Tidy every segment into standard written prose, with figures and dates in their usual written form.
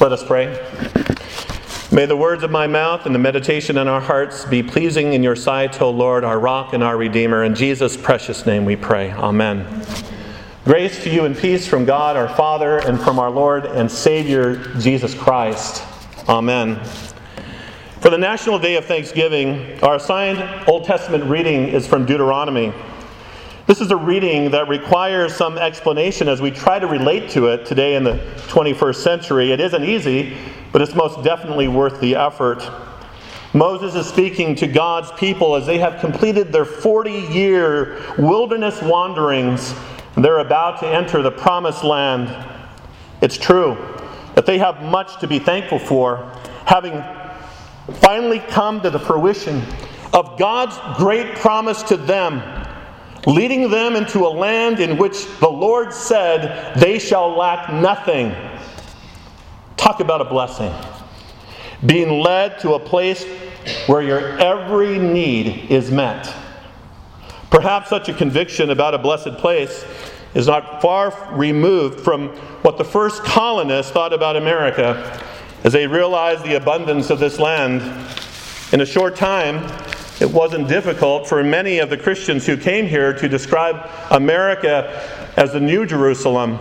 Let us pray. May the words of my mouth and the meditation in our hearts be pleasing in your sight, O Lord, our rock and our Redeemer. In Jesus' precious name we pray. Amen. Grace to you and peace from God our Father and from our Lord and Savior Jesus Christ. Amen. For the National Day of Thanksgiving, our assigned Old Testament reading is from Deuteronomy. This is a reading that requires some explanation as we try to relate to it today in the 21st century. It isn't easy, but it's most definitely worth the effort. Moses is speaking to God's people as they have completed their 40-year wilderness wanderings. They're about to enter the promised land. It's true that they have much to be thankful for, having finally come to the fruition of God's great promise to them, leading them into a land in which the Lord said, they shall lack nothing. Talk about a blessing. Being led to a place where your every need is met. Perhaps such a conviction about a blessed place is not far removed from what the first colonists thought about America as they realized the abundance of this land. In a short time, it wasn't difficult for many of the Christians who came here to describe America as the New Jerusalem.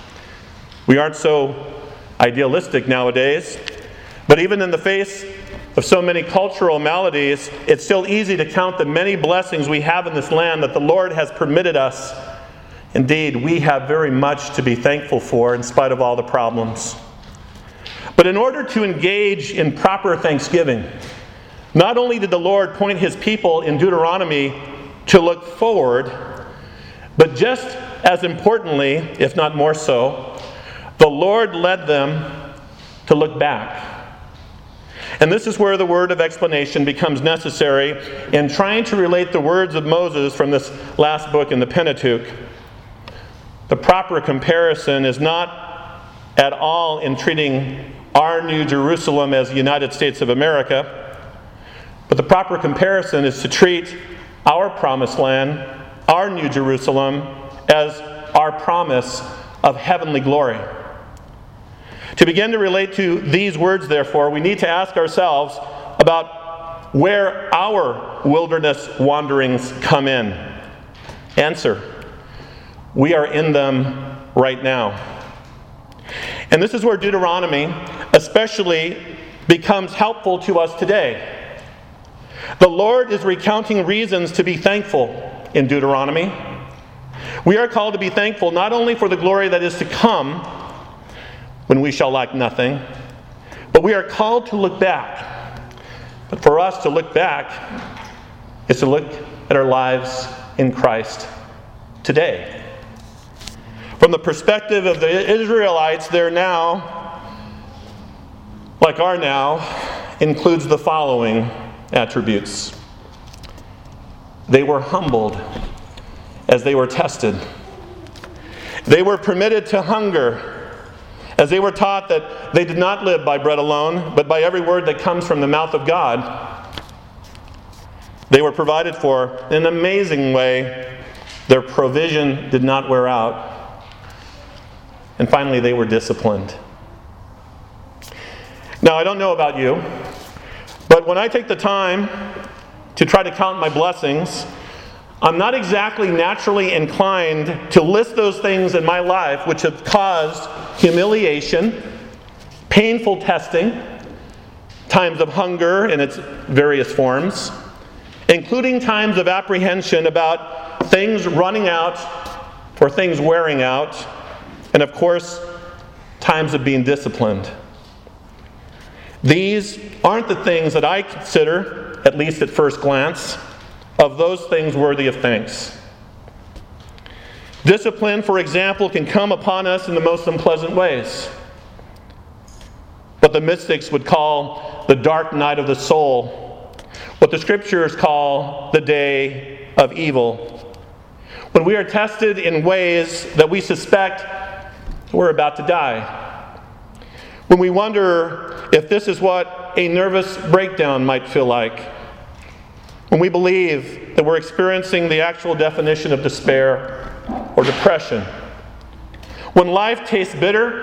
We aren't so idealistic nowadays, but even in the face of so many cultural maladies, it's still easy to count the many blessings we have in this land that the Lord has permitted us. Indeed, we have very much to be thankful for in spite of all the problems. But in order to engage in proper thanksgiving, not only did the Lord point His people in Deuteronomy to look forward, but just as importantly, if not more so, the Lord led them to look back. And this is where the word of explanation becomes necessary in trying to relate the words of Moses from this last book in the Pentateuch. The proper comparison is not at all in treating our New Jerusalem as the United States of America, but the proper comparison is to treat our promised land, our New Jerusalem, as our promise of heavenly glory. To begin to relate to these words, therefore, we need to ask ourselves about where our wilderness wanderings come in. Answer: we are in them right now. And this is where Deuteronomy especially becomes helpful to us today. The Lord is recounting reasons to be thankful in Deuteronomy. We are called to be thankful not only for the glory that is to come, when we shall lack nothing, but we are called to look back. But for us to look back is to look at our lives in Christ today. From the perspective of the Israelites, their now, like our now, includes the following attributes. They were humbled as they were tested. They were permitted to hunger as they were taught that they did not live by bread alone, but by every word that comes from the mouth of God. They were provided for in an amazing way. Their provision did not wear out. And finally, they were disciplined. Now, I don't know about you, but when I take the time to try to count my blessings, I'm not exactly naturally inclined to list those things in my life which have caused humiliation, painful testing, times of hunger in its various forms, including times of apprehension about things running out or things wearing out, and of course, times of being disciplined. These aren't the things that I consider, at least at first glance, of those things worthy of thanks. Discipline, for example, can come upon us in the most unpleasant ways. What the mystics would call the dark night of the soul. What the scriptures call the day of evil. When we are tested in ways that we suspect we're about to die. When we wonder if this is what a nervous breakdown might feel like. When we believe that we're experiencing the actual definition of despair or depression. When life tastes bitter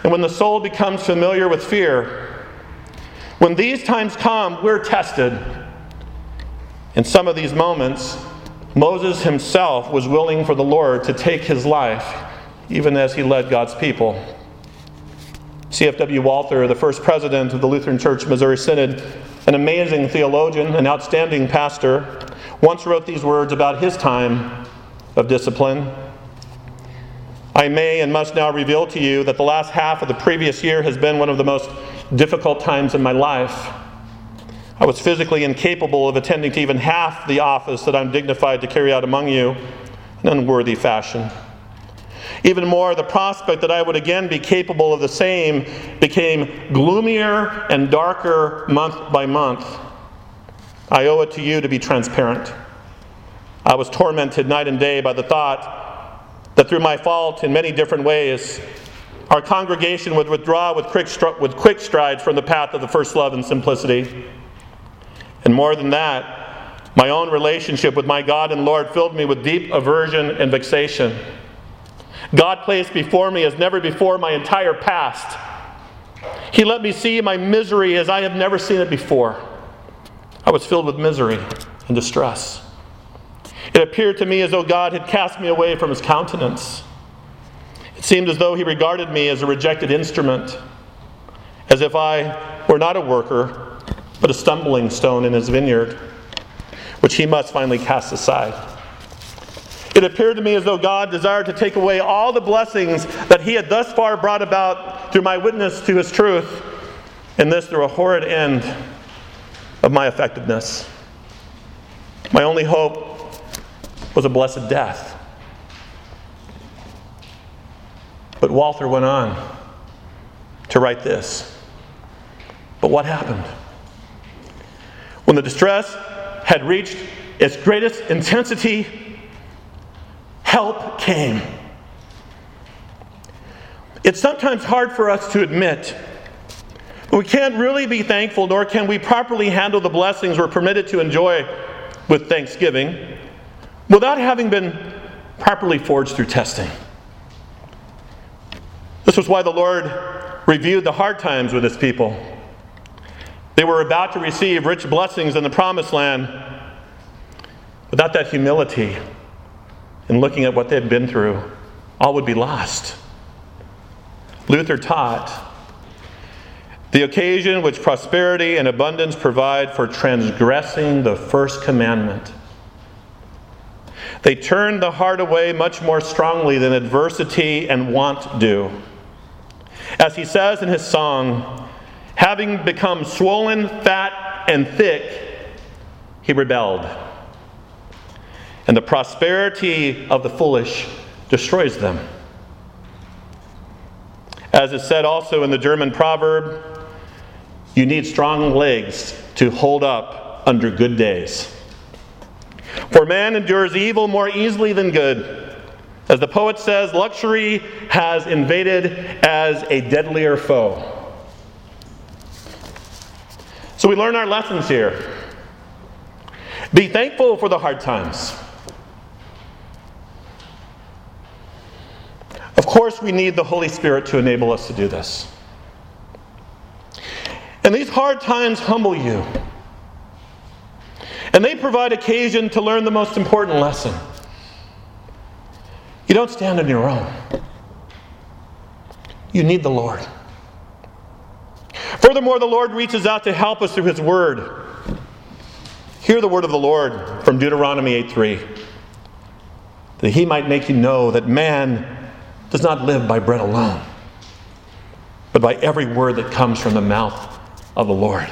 and when the soul becomes familiar with fear. When these times come, we're tested. In some of these moments, Moses himself was willing for the Lord to take his life, even as he led God's people. C.F.W. Walther, the first president of the Lutheran Church Missouri Synod, an amazing theologian, an outstanding pastor, once wrote these words about his time of discipline. I may and must now reveal to you that the last half of the previous year has been one of the most difficult times in my life. I was physically incapable of attending to even half the office that I'm dignified to carry out among you in unworthy fashion. Even more, the prospect that I would again be capable of the same became gloomier and darker month by month. I owe it to you to be transparent. I was tormented night and day by the thought that through my fault in many different ways, our congregation would withdraw with quick strides from the path of the first love and simplicity. And more than that, my own relationship with my God and Lord filled me with deep aversion and vexation. God placed before me as never before my entire past. He let me see my misery as I have never seen it before. I was filled with misery and distress. It appeared to me as though God had cast me away from his countenance. It seemed as though he regarded me as a rejected instrument, as if I were not a worker, but a stumbling stone in his vineyard, which he must finally cast aside. It appeared to me as though God desired to take away all the blessings that he had thus far brought about through my witness to his truth, and this through a horrid end of my effectiveness. My only hope was a blessed death. But Walther went on to write this. But what happened? When the distress had reached its greatest intensity, help came. It's sometimes hard for us to admit. We can't really be thankful, nor can we properly handle the blessings we're permitted to enjoy with thanksgiving without having been properly forged through testing. This was why the Lord reviewed the hard times with his people. They were about to receive rich blessings in the promised land. Without that humility, and looking at what they'd been through, all would be lost. Luther taught, the occasion which prosperity and abundance provide for transgressing the first commandment. They turn the heart away much more strongly than adversity and want do. As he says in his song, having become swollen, fat, and thick, he rebelled. And the prosperity of the foolish destroys them. As is said also in the German proverb, you need strong legs to hold up under good days. For man endures evil more easily than good. As the poet says, luxury has invaded as a deadlier foe. So we learn our lessons here. Be thankful for the hard times. Of course, we need the Holy Spirit to enable us to do this. And these hard times humble you. And they provide occasion to learn the most important lesson. You don't stand on your own. You need the Lord. Furthermore, the Lord reaches out to help us through his word. Hear the word of the Lord from Deuteronomy 8:3. That he might make you know that man does not live by bread alone, but by every word that comes from the mouth of the Lord.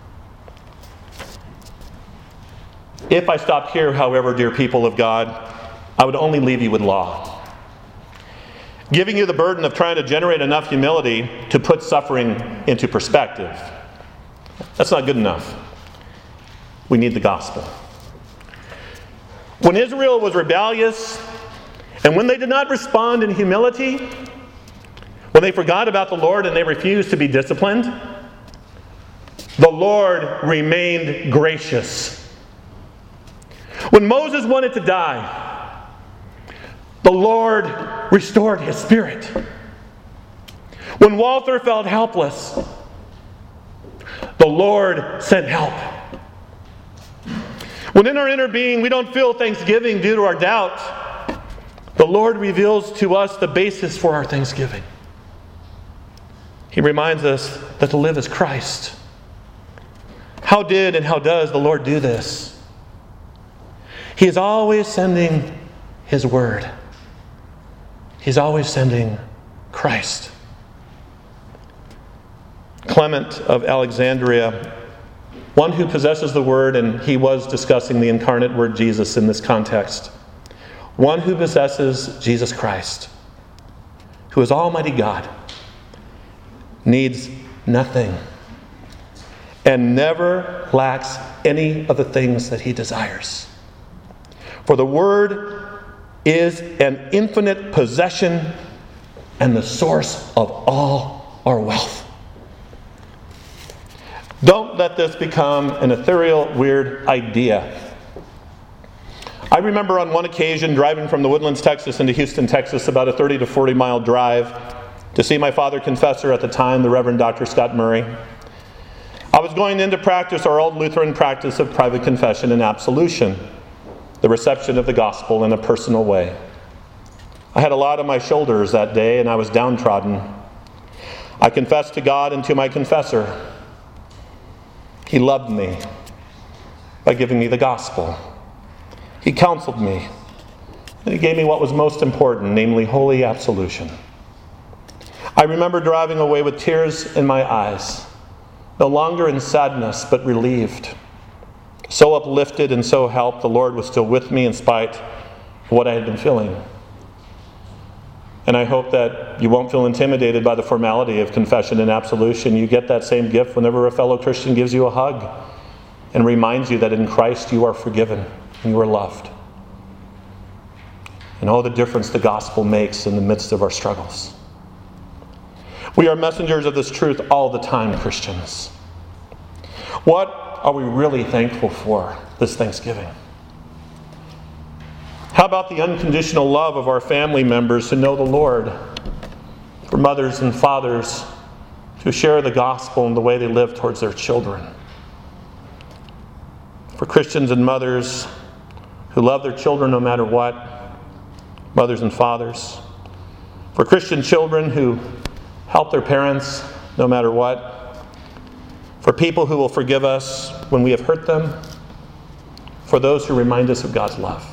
If I stopped here, however, dear people of God, I would only leave you with law, giving you the burden of trying to generate enough humility to put suffering into perspective. That's not good enough. We need the gospel. When Israel was rebellious, and when they did not respond in humility, when they forgot about the Lord and they refused to be disciplined, the Lord remained gracious. When Moses wanted to die, the Lord restored his spirit. When Walter felt helpless, the Lord sent help. When in our inner being we don't feel thanksgiving due to our doubt, the Lord reveals to us the basis for our thanksgiving. He reminds us that to live is Christ. How did and how does the Lord do this? He is always sending His Word. He's always sending Christ. Clement of Alexandria, one who possesses the Word, and he was discussing the incarnate Word Jesus in this context. One who possesses Jesus Christ, who is Almighty God, needs nothing and never lacks any of the things that he desires. For the Word is an infinite possession and the source of all our wealth. Don't let this become an ethereal, weird idea. I remember on one occasion driving from the Woodlands, Texas into Houston, Texas, about a 30 to 40 mile drive to see my father confessor at the time, the Reverend Dr. Scott Murray. I was going in to practice our old Lutheran practice of private confession and absolution, the reception of the gospel in a personal way. I had a lot on my shoulders that day and I was downtrodden. I confessed to God and to my confessor. He loved me by giving me the gospel. He counseled me, and He gave me what was most important, namely holy absolution. I remember driving away with tears in my eyes, no longer in sadness, but relieved. So uplifted and so helped, the Lord was still with me in spite of what I had been feeling. And I hope that you won't feel intimidated by the formality of confession and absolution. You get that same gift whenever a fellow Christian gives you a hug and reminds you that in Christ you are forgiven and you are loved. And oh, the difference the gospel makes in the midst of our struggles. We are messengers of this truth all the time, Christians. What are we really thankful for this Thanksgiving? How about the unconditional love of our family members who know the Lord? For mothers and fathers who share the gospel and the way they live towards their children. For Christians and mothers who love their children no matter what. Mothers and fathers. For Christian children who help their parents no matter what. For people who will forgive us when we have hurt them. For those who remind us of God's love.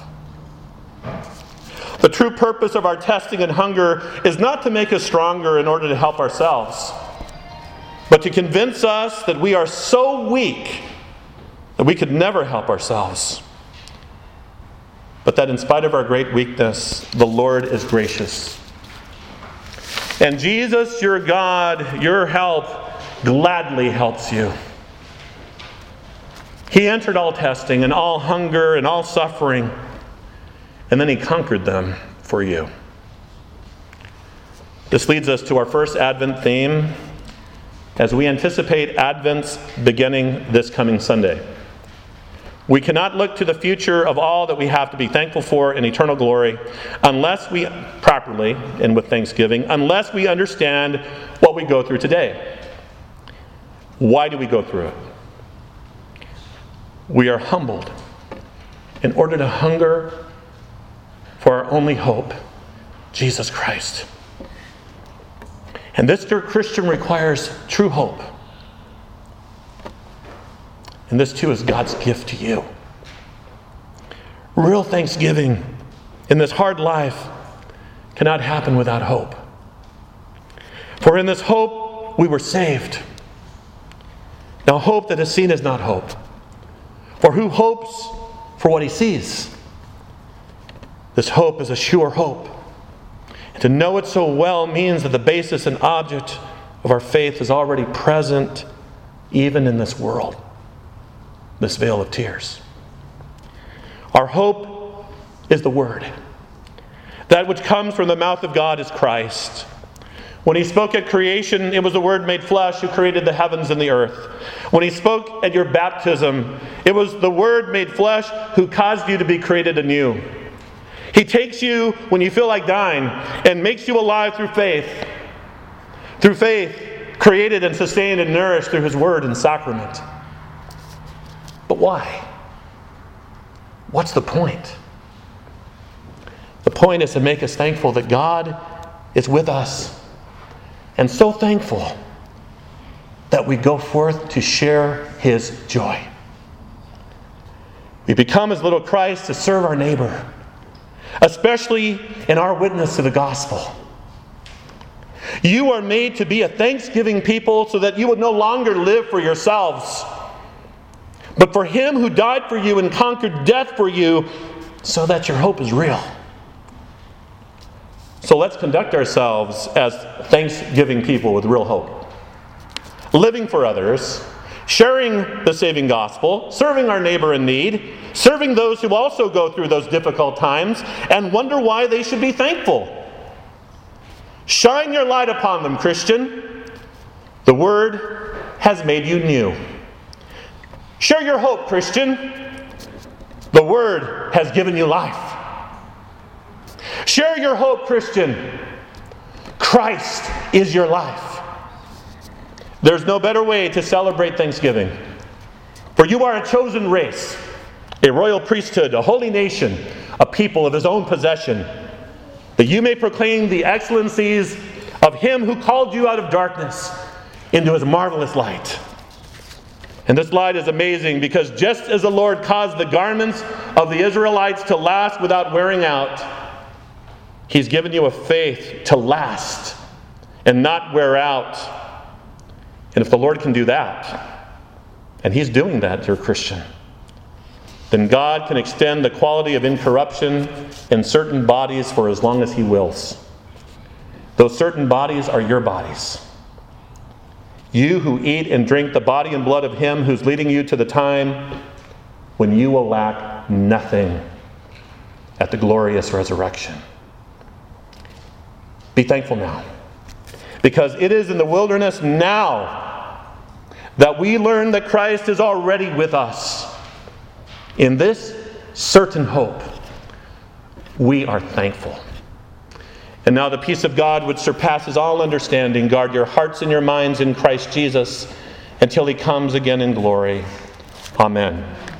The true purpose of our testing and hunger is not to make us stronger in order to help ourselves, but to convince us that we are so weak that we could never help ourselves. But that in spite of our great weakness, the Lord is gracious. And Jesus, your God, your help, gladly helps you. He entered all testing and all hunger and all suffering, and then He conquered them for you. This leads us to our first Advent theme as we anticipate Advent's beginning this coming Sunday. We cannot look to the future of all that we have to be thankful for in eternal glory unless we properly, and with thanksgiving, unless we understand what we go through today. Why do we go through it? We are humbled in order to hunger for our only hope, Jesus Christ. And this, dear Christian, requires true hope. And this too is God's gift to you. Real thanksgiving in this hard life cannot happen without hope. For in this hope we were saved. Now hope that is seen is not hope. For who hopes for what he sees? This hope is a sure hope. And to know it so well means that the basis and object of our faith is already present even in this world. This vale of tears. Our hope is the Word. That which comes from the mouth of God is Christ. When He spoke at creation, it was the Word made flesh who created the heavens and the earth. When He spoke at your baptism, it was the Word made flesh who caused you to be created anew. He takes you when you feel like dying and makes you alive through faith. through faith, created and sustained and nourished through His Word and sacrament. But why? What's the point? The point is to make us thankful that God is with us, and so thankful that we go forth to share His joy. We become as little Christ to serve our neighbor, especially in our witness to the gospel. You are made to be a thanksgiving people so that you would no longer live for yourselves, but for Him who died for you and conquered death for you, so that your hope is real. So let's conduct ourselves as thanksgiving people with real hope. Living for others, sharing the saving gospel, serving our neighbor in need, serving those who also go through those difficult times and wonder why they should be thankful. Shine your light upon them, Christian. The Word has made you new. Share your hope, Christian. The Word has given you life. Share your hope, Christian. Christ is your life. There's no better way to celebrate Thanksgiving. For you are a chosen race, a royal priesthood, a holy nation, a people of His own possession, that you may proclaim the excellencies of Him who called you out of darkness into His marvelous light. And this light is amazing because just as the Lord caused the garments of the Israelites to last without wearing out, He's given you a faith to last and not wear out. And if the Lord can do that, and He's doing that, dear Christian, then God can extend the quality of incorruption in certain bodies for as long as He wills. Those certain bodies are your bodies. You who eat and drink the body and blood of Him who's leading you to the time when you will lack nothing at the glorious resurrection. Be thankful now, because it is in the wilderness now that we learn that Christ is already with us. In this certain hope, we are thankful. And now the peace of God, which surpasses all understanding, guard your hearts and your minds in Christ Jesus until He comes again in glory. Amen.